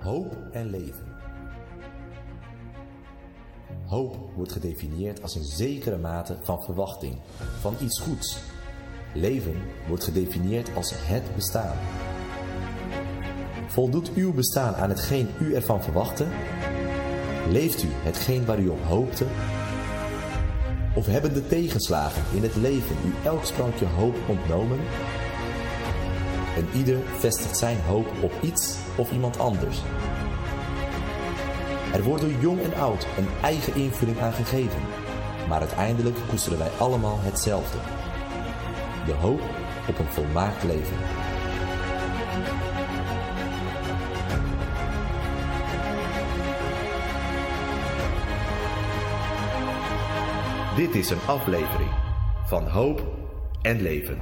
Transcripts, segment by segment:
Hoop en leven. Hoop wordt gedefinieerd als een zekere mate van verwachting, van iets goeds. Leven wordt gedefinieerd als het bestaan. Voldoet uw bestaan aan hetgeen u ervan verwachtte? Leeft u hetgeen waar u op hoopte? Of hebben de tegenslagen in het leven u elk sprankje hoop ontnomen? En ieder vestigt zijn hoop op iets of iemand anders. Er wordt door jong en oud een eigen invulling aan gegeven, maar uiteindelijk koesteren wij allemaal hetzelfde. De hoop op een volmaakt leven. Dit is een aflevering van Hoop en Leven.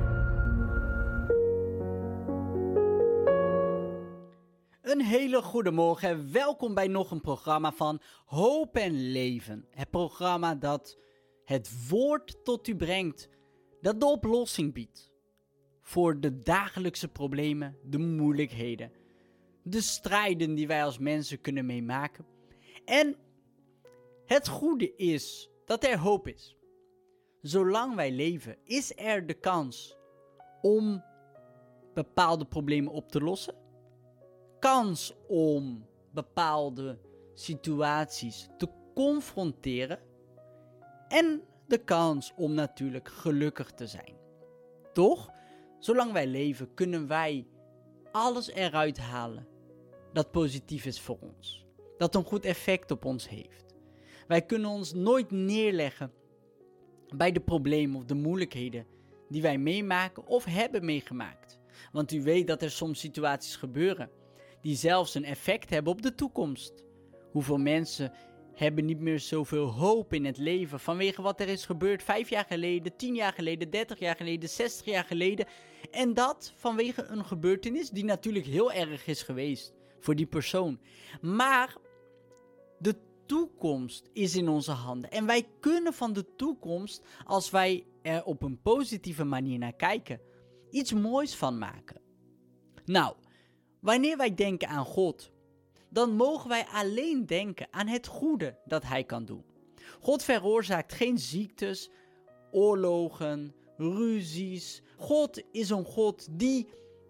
Een hele goede morgen en welkom bij nog een programma van Hoop en Leven. Het programma dat het woord tot u brengt, dat de oplossing biedt. Voor de dagelijkse problemen, de moeilijkheden, de strijden die wij als mensen kunnen meemaken. En het goede is dat er hoop is. Zolang wij leven is er de kans om bepaalde problemen op te lossen. Kans om bepaalde situaties te confronteren. En de kans om natuurlijk gelukkig te zijn. Toch, zolang wij leven kunnen wij alles eruit halen dat positief is voor ons. Dat een goed effect op ons heeft. Wij kunnen ons nooit neerleggen bij de problemen of de moeilijkheden die wij meemaken of hebben meegemaakt. Want u weet dat er soms situaties gebeuren die zelfs een effect hebben op de toekomst. Hoeveel mensen hebben niet meer zoveel hoop in het leven vanwege wat er is gebeurd 5 jaar geleden, 10 jaar geleden, 30 jaar geleden, 60 jaar geleden. En dat vanwege een gebeurtenis die natuurlijk heel erg is geweest voor die persoon. Maar de toekomst is in onze handen. En wij kunnen van de toekomst, als wij er op een positieve manier naar kijken, iets moois van maken. Nou, wanneer wij denken aan God, dan mogen wij alleen denken aan het goede dat Hij kan doen. God veroorzaakt geen ziektes, oorlogen, ruzies. God is een God die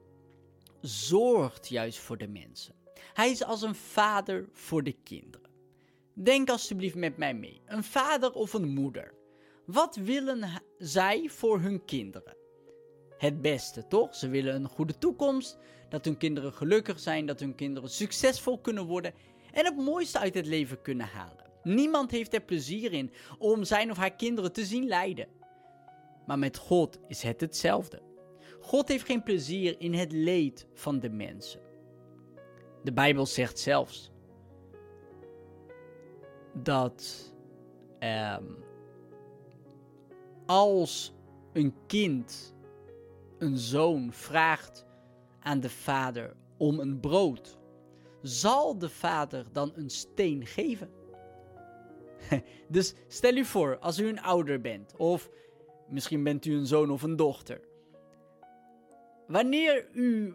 zorgt juist voor de mensen. Hij is als een vader voor de kinderen. Denk alsjeblieft met mij mee. Een vader of een moeder. Wat willen zij voor hun kinderen? Het beste, toch? Ze willen een goede toekomst, dat hun kinderen gelukkig zijn, dat hun kinderen succesvol kunnen worden en het mooiste uit het leven kunnen halen. Niemand heeft er plezier in om zijn of haar kinderen te zien lijden. Maar met God is het hetzelfde. God heeft geen plezier in het leed van de mensen. De Bijbel zegt zelfs dat als een kind, een zoon, vraagt aan de vader om een brood, zal de vader dan een steen geven? Dus stel u voor, als u een ouder bent, of misschien bent u een zoon of een dochter. Wanneer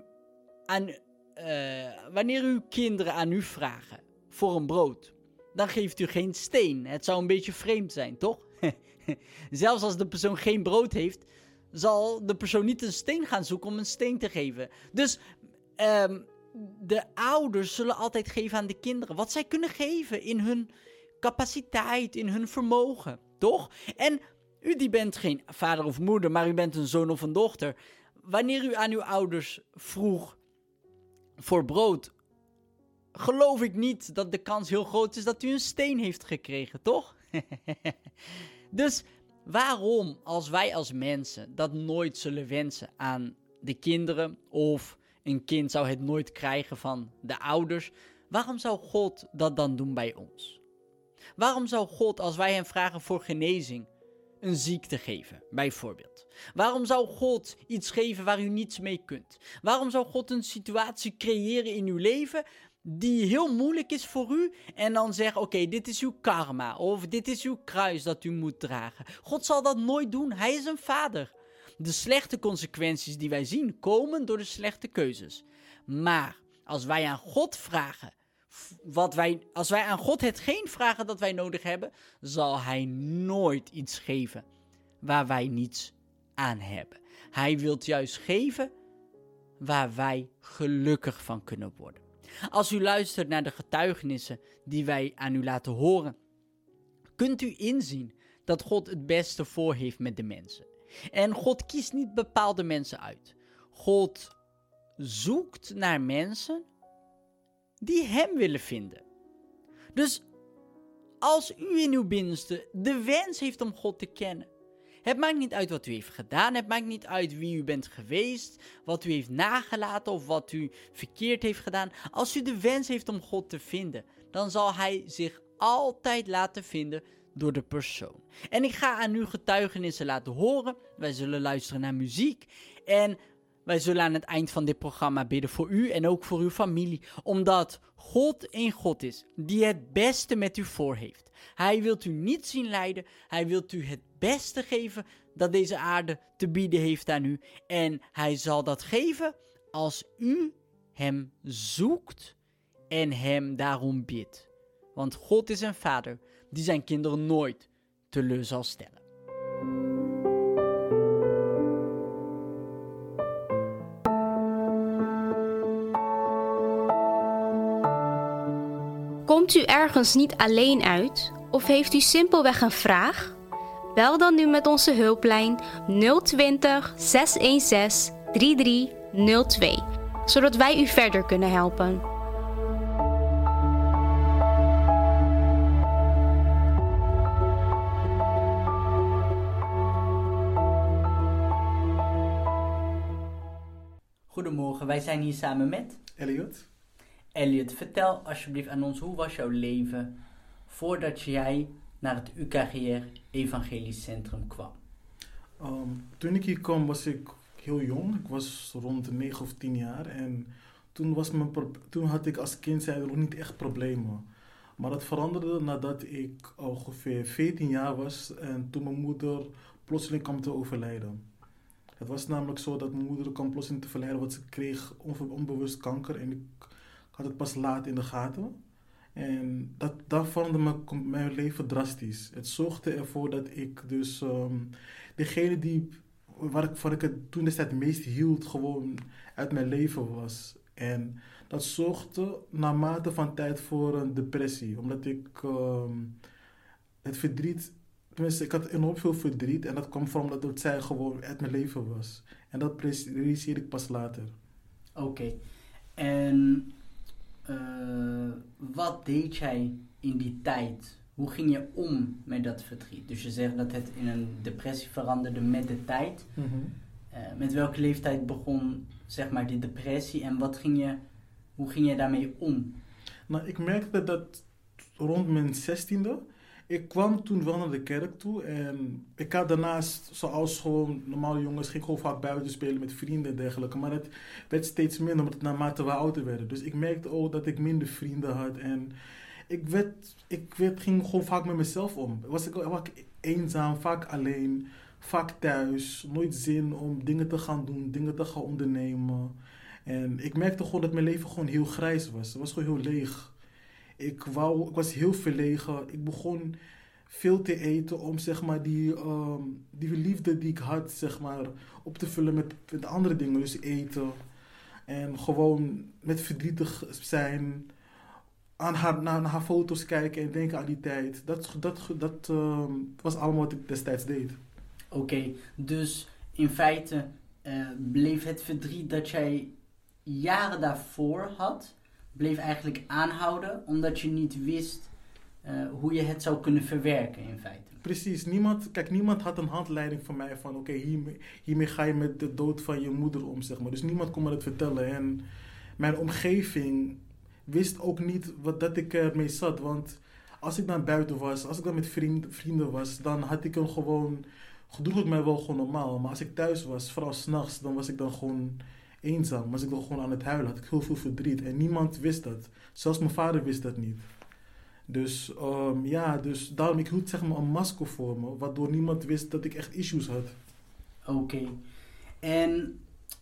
uw kinderen aan u vragen voor een brood, dan geeft u geen steen. Het zou een beetje vreemd zijn, toch? Zelfs als de persoon geen brood heeft, zal de persoon niet een steen gaan zoeken om een steen te geven. Dus de ouders zullen altijd geven aan de kinderen wat zij kunnen geven in hun capaciteit, in hun vermogen, toch? En u die bent geen vader of moeder, maar u bent een zoon of een dochter. Wanneer u aan uw ouders vroeg voor brood, geloof ik niet dat de kans heel groot is dat u een steen heeft gekregen, toch? Dus waarom, als wij als mensen dat nooit zullen wensen aan de kinderen, of een kind zou het nooit krijgen van de ouders, waarom zou God dat dan doen bij ons? Waarom zou God, als wij hem vragen voor genezing, een ziekte geven, bijvoorbeeld? Waarom zou God iets geven waar u niets mee kunt? Waarom zou God een situatie creëren in uw leven die heel moeilijk is voor u en dan zeggen, oké, dit is uw karma of dit is uw kruis dat u moet dragen? God zal dat nooit doen. Hij is een vader. De slechte consequenties die wij zien komen door de slechte keuzes. Maar als wij aan God vragen, als wij aan God hetgeen vragen dat wij nodig hebben, zal hij nooit iets geven waar wij niets aan hebben. Hij wil juist geven waar wij gelukkig van kunnen worden. Als u luistert naar de getuigenissen die wij aan u laten horen, kunt u inzien dat God het beste voor heeft met de mensen. En God kiest niet bepaalde mensen uit. God zoekt naar mensen die hem willen vinden. Dus als u in uw binnenste de wens heeft om God te kennen, het maakt niet uit wat u heeft gedaan, het maakt niet uit wie u bent geweest, wat u heeft nagelaten of wat u verkeerd heeft gedaan. Als u de wens heeft om God te vinden, dan zal hij zich altijd laten vinden door de persoon. En ik ga aan u getuigenissen laten horen. Wij zullen luisteren naar muziek en wij zullen aan het eind van dit programma bidden voor u en ook voor uw familie, omdat God een God is die het beste met u voor heeft. Hij wilt u niet zien lijden, hij wilt u het beste geven dat deze aarde te bieden heeft aan u. En hij zal dat geven als u hem zoekt en hem daarom bidt. Want God is een vader die zijn kinderen nooit teleur zal stellen. Komt u ergens niet alleen uit of heeft u simpelweg een vraag? Bel dan nu met onze hulplijn 020 616 3302, zodat wij u verder kunnen helpen. Goedemorgen, wij zijn hier samen met Elliot. Elliot, vertel alsjeblieft aan ons, hoe was jouw leven voordat jij naar het UKGR Evangelisch Centrum kwam? Toen ik hier kwam was ik heel jong. Ik was rond de 9 of 10 jaar. En toen had ik als kind nog niet echt problemen. Maar dat veranderde nadat ik ongeveer 14 jaar was. En toen mijn moeder plotseling kwam te overlijden. Het was namelijk zo dat mijn moeder kwam plotseling te overlijden. Want ze kreeg onbewust kanker. En ik had het pas laat in de gaten. En dat veranderde mijn leven drastisch. Het zorgde ervoor dat ik dus degene waarvan ik het toen destijds het meest hield, gewoon uit mijn leven was. En dat zorgde naarmate van tijd voor een depressie. Omdat ik het verdriet, tenminste ik had enorm veel verdriet. En dat kwam van omdat het zij gewoon uit mijn leven was. En dat realiseerde ik pas later. Oké. En wat deed jij in die tijd? Hoe ging je om met dat verdriet? Dus je zegt dat het in een depressie veranderde met de tijd. Mm-hmm. Met welke leeftijd begon, zeg maar, die depressie en hoe ging je daarmee om? Nou, ik merkte dat rond mijn 16e, ik kwam toen wel naar de kerk toe en ik had daarnaast, zoals gewoon normale jongens, ging ik gewoon vaak buiten spelen met vrienden en dergelijke. Maar het werd steeds minder naarmate we ouder werden. Dus ik merkte ook dat ik minder vrienden had en ging gewoon vaak met mezelf om. Was ik vaak eenzaam, vaak alleen, vaak thuis, nooit zin om dingen te gaan doen, dingen te gaan ondernemen. En ik merkte gewoon dat mijn leven gewoon heel grijs was. Het was gewoon heel leeg. Ik was heel verlegen. Ik begon veel te eten om zeg maar die liefde die ik had zeg maar op te vullen met andere dingen. Dus eten en gewoon met verdrietig zijn, naar haar foto's kijken en denken aan die tijd. Dat was allemaal wat ik destijds deed. Oké, dus in feite bleef het verdriet dat jij jaren daarvoor had, bleef eigenlijk aanhouden, omdat je niet wist hoe je het zou kunnen verwerken in feite. Precies, niemand had een handleiding van mij van oké, hiermee ga je met de dood van je moeder om, zeg maar. Dus niemand kon me dat vertellen en mijn omgeving wist ook niet dat ik ermee zat, want als ik dan buiten was, als ik dan met vrienden was, dan had ik hem gewoon, gedroeg ik mij wel gewoon normaal. Maar als ik thuis was, vooral 's nachts, dan was ik dan gewoon eenzaam. Was ik dan gewoon aan het huilen, had ik heel veel verdriet. En niemand wist dat. Zelfs mijn vader wist dat niet. Dus dus daarom, ik hield zeg maar een masker voor me, waardoor niemand wist dat ik echt issues had. Oké. En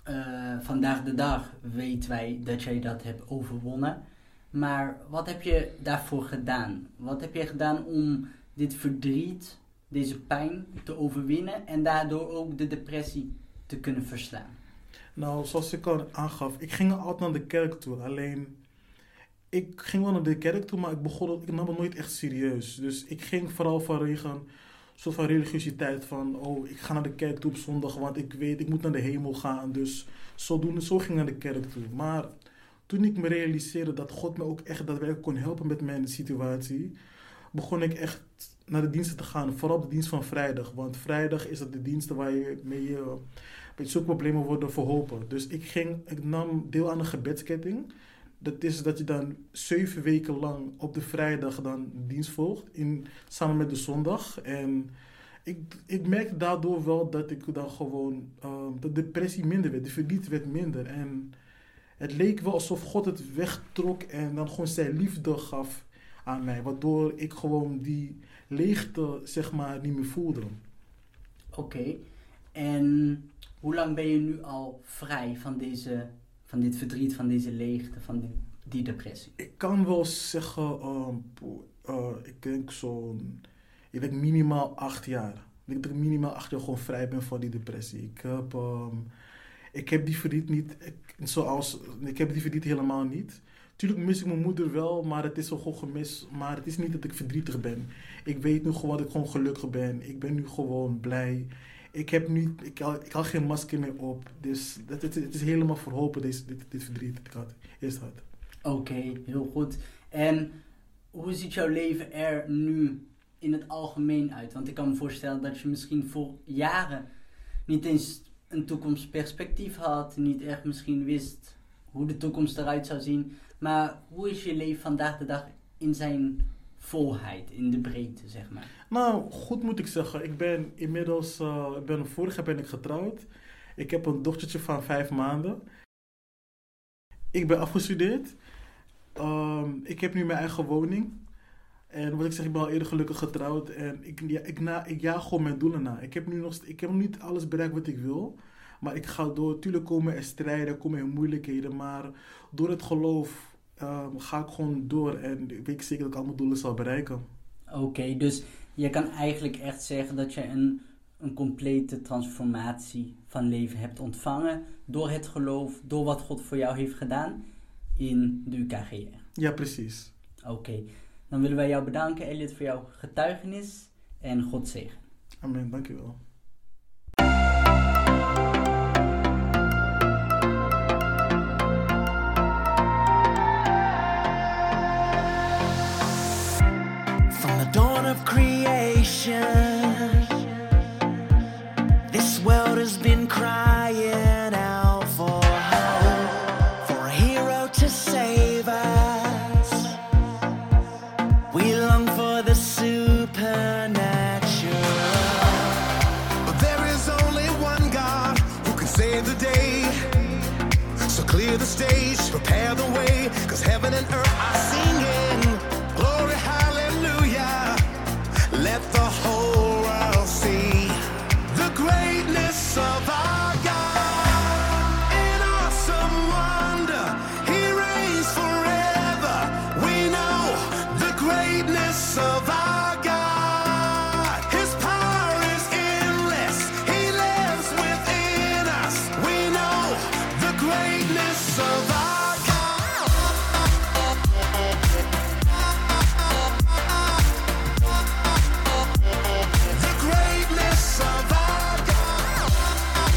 vandaag de dag weten wij dat jij dat hebt overwonnen. Maar wat heb je daarvoor gedaan? Wat heb je gedaan om dit verdriet, deze pijn te overwinnen en daardoor ook de depressie te kunnen verslaan? Nou, zoals ik al aangaf, ik ging altijd naar de kerk toe. Alleen, ik ging wel naar de kerk toe, maar ik nam het nooit echt serieus. Dus ik ging vooral vanwege een soort van religiositeit van, oh, ik ga naar de kerk toe op zondag, want ik weet, ik moet naar de hemel gaan. Dus zo ging ik naar de kerk toe. Maar toen ik me realiseerde dat God me ook echt daadwerkelijk kon helpen met mijn situatie, begon ik echt naar de diensten te gaan. Vooral de dienst van vrijdag. Want vrijdag is dat de diensten waar je mee met zulke problemen worden verholpen. Dus ik nam deel aan een gebedsketting. Dat is dat je dan 7 weken lang op de vrijdag dan dienst volgt. Samen met de zondag. En ik merkte daardoor wel dat ik dan gewoon de depressie minder werd. De verdriet werd minder. En het leek wel alsof God het wegtrok en dan gewoon zijn liefde gaf aan mij. Waardoor ik gewoon die leegte, zeg maar, niet meer voelde. Oké. En hoe lang ben je nu al vrij van dit verdriet, van deze leegte, van die depressie? Ik kan wel zeggen, ik denk minimaal 8 jaar. Ik denk dat ik minimaal 8 jaar gewoon vrij ben van die depressie. Ik heb die verdriet niet, ik heb die verdriet helemaal niet. Tuurlijk mis ik mijn moeder wel, maar het is wel gewoon gemis. Maar het is niet dat ik verdrietig ben. Ik weet nu gewoon dat ik gewoon gelukkig ben. Ik ben nu gewoon blij. Ik haal geen masker meer op. Dus het is helemaal verholpen, dit verdriet dat ik eerst had. Oké, heel goed. En hoe ziet jouw leven er nu in het algemeen uit? Want ik kan me voorstellen dat je misschien voor jaren niet eens een toekomstperspectief had. Niet echt misschien wist hoe de toekomst eruit zou zien. Maar hoe is je leven vandaag de dag in zijn volheid, in de breedte, zeg maar? Nou, goed moet ik zeggen. Ik ben inmiddels, vorig jaar ben ik getrouwd. Ik heb een dochtertje van 5 maanden. Ik ben afgestudeerd. Ik heb nu mijn eigen woning. En wat ik zeg, ik ben al eerder gelukkig getrouwd. En ik jaag gewoon mijn doelen na. Ik heb nog niet alles bereikt wat ik wil. Maar ik ga door. Tuurlijk komen er strijden, komen er moeilijkheden. Maar door het geloof ga ik gewoon door. En ik weet zeker dat ik al mijn doelen zal bereiken. Oké, dus je kan eigenlijk echt zeggen dat je een complete transformatie van leven hebt ontvangen. Door het geloof, door wat God voor jou heeft gedaan in de UKGR. Ja, precies. Oké, dan willen wij jou bedanken, Elliot, voor jouw getuigenis en God zegen. Amen, dankjewel. From the dawn of creation, this world has been crying out for hope, for a hero to save us. We long for the supernatural. But there is only one God who can save the day. So clear the stage, prepare the way, 'cause heaven and earth are singing. Glory, hallelujah. Let the whole world see the greatness of our God. In awesome wonder, He reigns forever. We know the greatness of our God. His power is endless. He lives within us. We know the greatness of our God. The greatness of our God.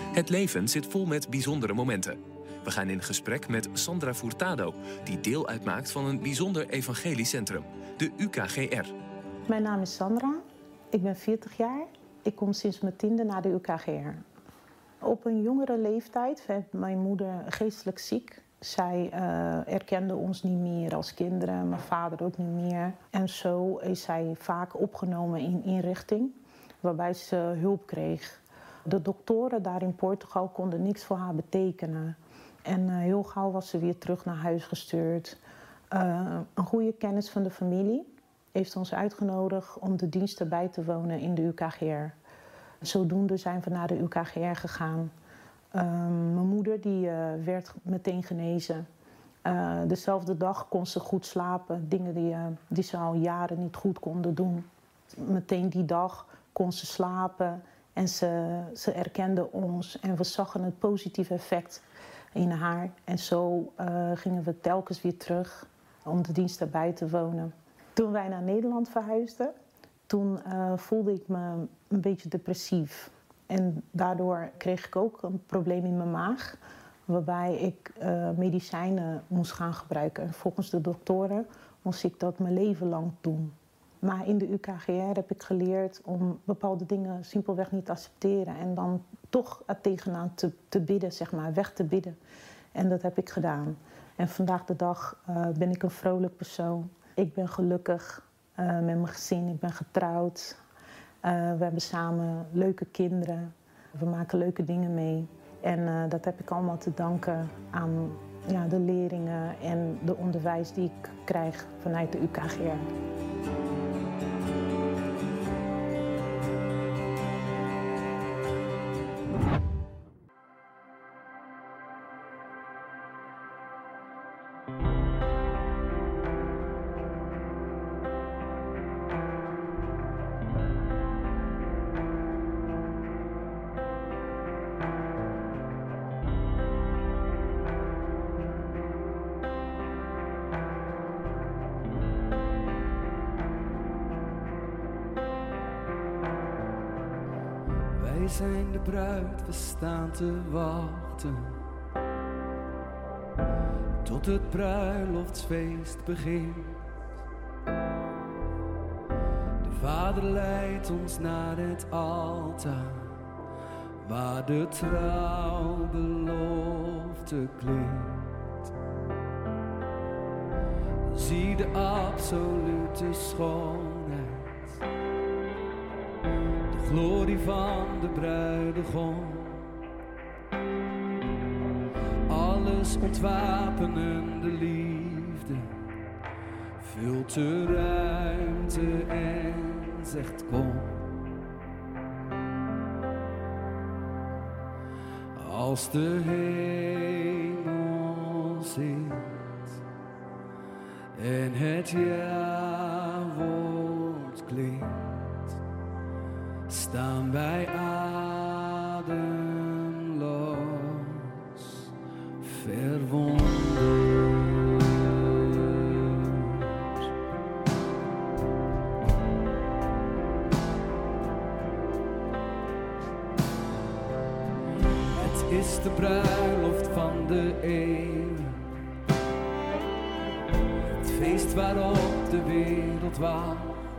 Het leven zit vol met bijzondere momenten. We gaan in gesprek met Sandra Furtado, die deel uitmaakt van een bijzonder evangeliecentrum, de UKGR. Mijn naam is Sandra, ik ben 40 jaar. Ik kom sinds mijn 10e naar de UKGR. Op een jongere leeftijd werd mijn moeder geestelijk ziek. Zij erkende ons niet meer als kinderen, mijn vader ook niet meer. En zo is zij vaak opgenomen in inrichting, waarbij ze hulp kreeg. De doktoren daar in Portugal konden niks voor haar betekenen. En heel gauw was ze weer terug naar huis gestuurd. Een goede kennis van de familie heeft ons uitgenodigd om de diensten bij te wonen in de UKGR. Zodoende zijn we naar de UKGR gegaan. Mijn moeder die, werd meteen genezen. Dezelfde dag kon ze goed slapen. Dingen die ze al jaren niet goed konden doen. Meteen die dag kon ze slapen en ze erkende ons. En we zagen het positieve effect in haar. En zo gingen we telkens weer terug om de diensten bij te wonen. Toen wij naar Nederland verhuisden, toen voelde ik me een beetje depressief. En daardoor kreeg ik ook een probleem in mijn maag, waarbij ik medicijnen moest gaan gebruiken. En volgens de doktoren moest ik dat mijn leven lang doen. Maar in de UKGR heb ik geleerd om bepaalde dingen simpelweg niet te accepteren. En dan toch er tegenaan te bidden, zeg maar, weg te bidden. En dat heb ik gedaan. En vandaag de dag ben ik een vrolijk persoon. Ik ben gelukkig met mijn gezin, ik ben getrouwd. We hebben samen leuke kinderen. We maken leuke dingen mee. En dat heb ik allemaal te danken aan de leerlingen en de onderwijs die ik krijg vanuit de UKGR. Wij zijn de bruid, we staan te wachten tot het bruiloftsfeest begint. De Vader leidt ons naar het altaar, waar de trouwbelofte klinkt. Zie de absolute schoonheid, glorie van de bruidegom. Alles ontwapenende liefde vult de ruimte en zegt kom. Als de hemel zingt en het ja-woord klinkt, staan wij ademloos, verwonderd. Het is de bruiloft van de eeuw, het feest waarop de wereld wacht.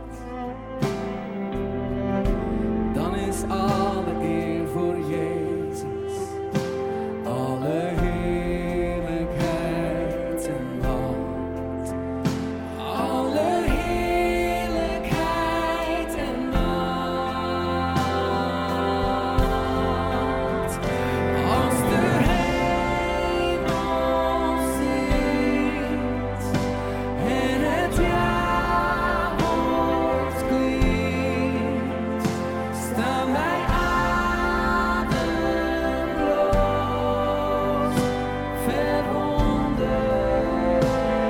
Dan is alle eer voor Jezus, alle heerlijkheid en macht, alle heerlijkheid en macht. Als de hemel zingt en het ja-woord klinkt, staan wij ademloos, verwonderd.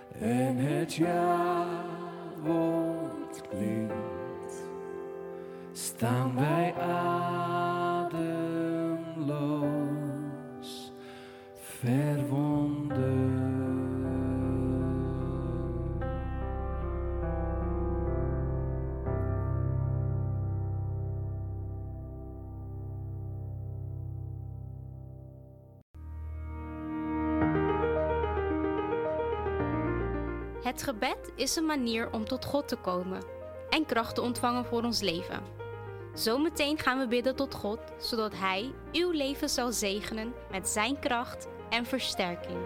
en het ja-woord klinkt, staan wij ademloos, verwonderd. Het gebed is een manier om tot God te komen en kracht te ontvangen voor ons leven. Zometeen gaan we bidden tot God, zodat Hij uw leven zal zegenen met zijn kracht en versterking.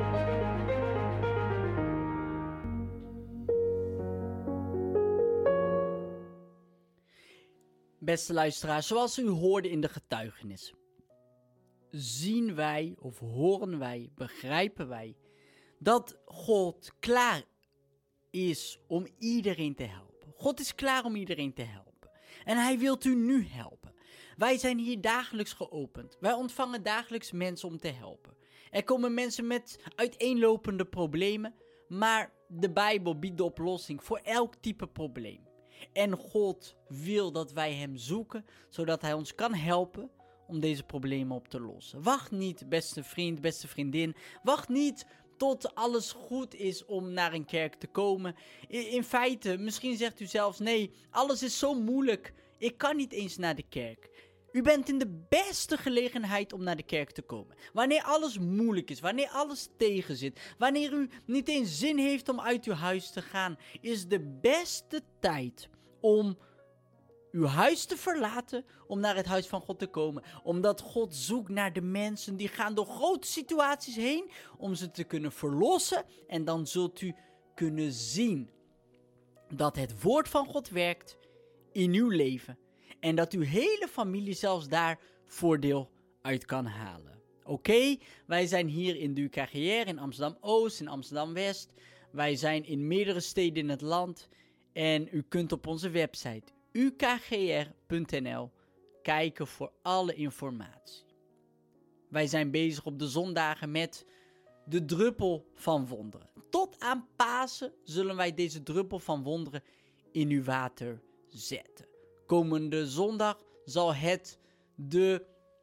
Beste luisteraars, zoals u hoorde in de getuigenis, zien wij of horen wij, begrijpen wij, dat God klaar is om iedereen te helpen. God is klaar om iedereen te helpen. En Hij wilt u nu helpen. Wij zijn hier dagelijks geopend. Wij ontvangen dagelijks mensen om te helpen. Er komen mensen met uiteenlopende problemen, maar de Bijbel biedt de oplossing voor elk type probleem. En God wil dat wij Hem zoeken, zodat Hij ons kan helpen om deze problemen op te lossen. Wacht niet, beste vriend, beste vriendin. Wacht niet tot alles goed is om naar een kerk te komen. In feite, misschien zegt u zelfs, nee, alles is zo moeilijk. Ik kan niet eens naar de kerk. U bent in de beste gelegenheid om naar de kerk te komen. Wanneer alles moeilijk is, wanneer alles tegenzit, wanneer u niet eens zin heeft om uit uw huis te gaan, is de beste tijd om uw huis te verlaten, om naar het huis van God te komen. Omdat God zoekt naar de mensen die gaan door grote situaties heen, om ze te kunnen verlossen. En dan zult u kunnen zien dat het woord van God werkt in uw leven. En dat uw hele familie zelfs daar voordeel uit kan halen. Oké, wij zijn hier in de UKGR, in Amsterdam-Oost, in Amsterdam-West. Wij zijn in meerdere steden in het land. En u kunt op onze website ukgr.nl kijken voor alle informatie. Wij zijn bezig op de zondagen met de druppel van wonderen. Tot aan Pasen zullen wij deze druppel van wonderen in uw water zetten. Komende zondag zal het de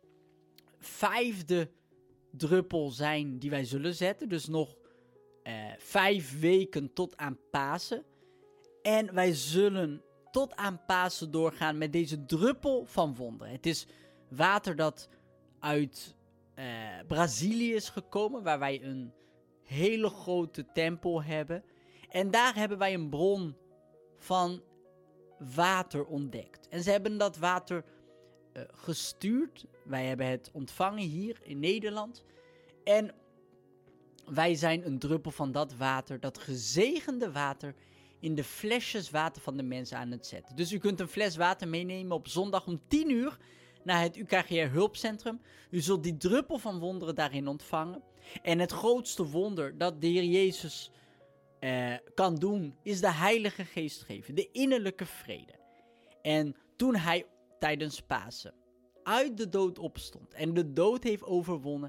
5e druppel zijn die wij zullen zetten. Dus nog 5 weken tot aan Pasen. En wij zullen tot aan Pasen doorgaan met deze druppel van wonderen. Het is water dat uit Brazilië is gekomen, waar wij een hele grote tempel hebben. En daar hebben wij een bron van water ontdekt. En ze hebben dat water gestuurd. Wij hebben het ontvangen hier in Nederland. En wij zijn een druppel van dat water, dat gezegende water, in de flesjes water van de mensen aan het zetten. Dus u kunt een fles water meenemen op zondag om 10 uur naar het UKGR hulpcentrum. U zult die druppel van wonderen daarin ontvangen. En het grootste wonder dat de Heer Jezus kan doen, is de Heilige Geest geven. De innerlijke vrede. En toen Hij tijdens Pasen uit de dood opstond en de dood heeft overwonnen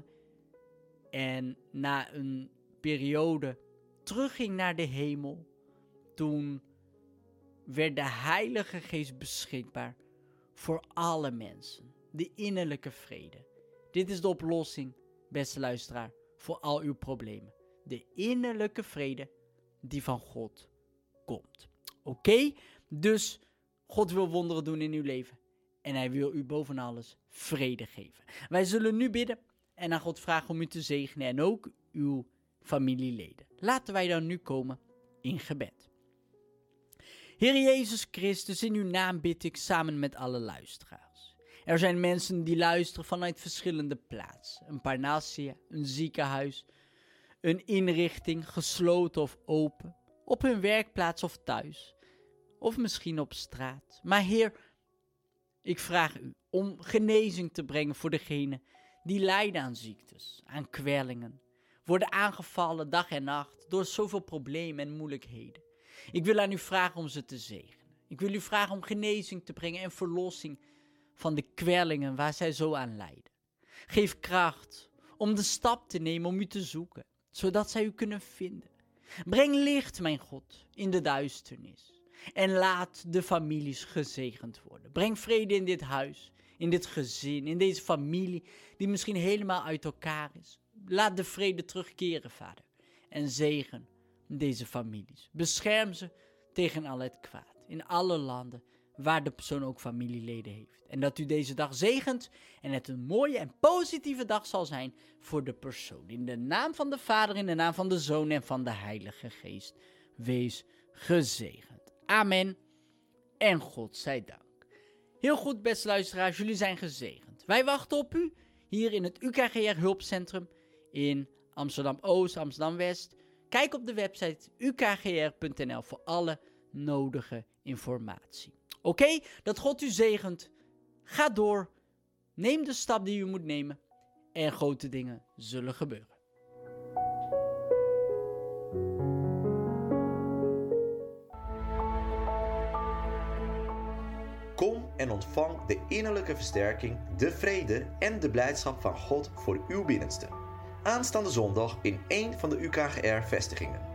en na een periode terugging naar de hemel, toen werd de Heilige Geest beschikbaar voor alle mensen. De innerlijke vrede. Dit is de oplossing, beste luisteraar, voor al uw problemen. De innerlijke vrede die van God komt. Oké? Dus God wil wonderen doen in uw leven. En Hij wil u boven alles vrede geven. Wij zullen nu bidden en aan God vragen om u te zegenen en ook uw familieleden. Laten wij dan nu komen in gebed. Heer Jezus Christus, in uw naam bid ik samen met alle luisteraars. Er zijn mensen die luisteren vanuit verschillende plaatsen. Een parnassia, een ziekenhuis, een inrichting, gesloten of open, op hun werkplaats of thuis, of misschien op straat. Maar Heer, ik vraag u om genezing te brengen voor degenen die lijden aan ziektes, aan kwellingen, worden aangevallen dag en nacht door zoveel problemen en moeilijkheden. Ik wil aan u vragen om ze te zegenen. Ik wil u vragen om genezing te brengen en verlossing van de kwellingen waar zij zo aan lijden. Geef kracht om de stap te nemen om u te zoeken, zodat zij u kunnen vinden. Breng licht, mijn God, in de duisternis. En laat de families gezegend worden. Breng vrede in dit huis, in dit gezin, in deze familie die misschien helemaal uit elkaar is. Laat de vrede terugkeren, Vader. En zegen deze families. Bescherm ze tegen al het kwaad. In alle landen waar de persoon ook familieleden heeft. En dat u deze dag zegent en het een mooie en positieve dag zal zijn voor de persoon. In de naam van de Vader, in de naam van de Zoon en van de Heilige Geest. Wees gezegend. Amen. En God zij dank. Heel goed, beste luisteraars, jullie zijn gezegend. Wij wachten op u hier in het UKGR Hulpcentrum in Amsterdam-Oost, Amsterdam-West. Kijk op de website ukgr.nl voor alle nodige informatie. Oké, dat God u zegent. Ga door. Neem de stap die u moet nemen. En grote dingen zullen gebeuren. Kom en ontvang de innerlijke versterking, de vrede en de blijdschap van God voor uw binnenste. Aanstaande zondag in één van de UKGR-vestigingen.